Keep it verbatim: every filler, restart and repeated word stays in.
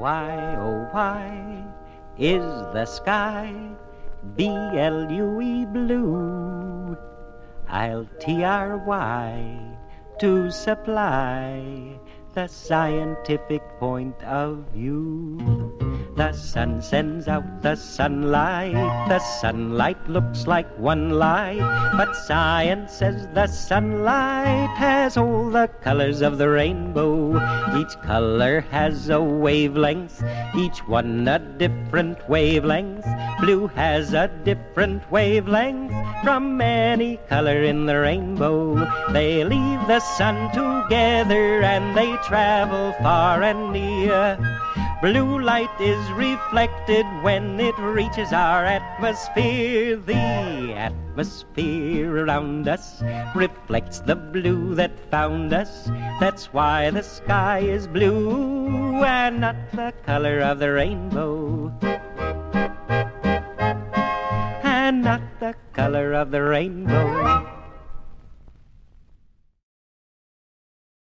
Why, oh why is the sky B L U E blue? I'll T R Y to supply the scientific point of view. The sun sends out the sunlight. The sunlight looks like one light, but science says the sunlight has all the colors of the rainbow. Each color has a wavelength, each one a different wavelength. Blue has a different wavelength from any color in the rainbow. They leave the sun together and they travel far and near. Blue light is reflected when it reaches our atmosphere. The atmosphere around us reflects the blue that found us. That's why the sky is blue and not the color of the rainbow. And not the color of the rainbow.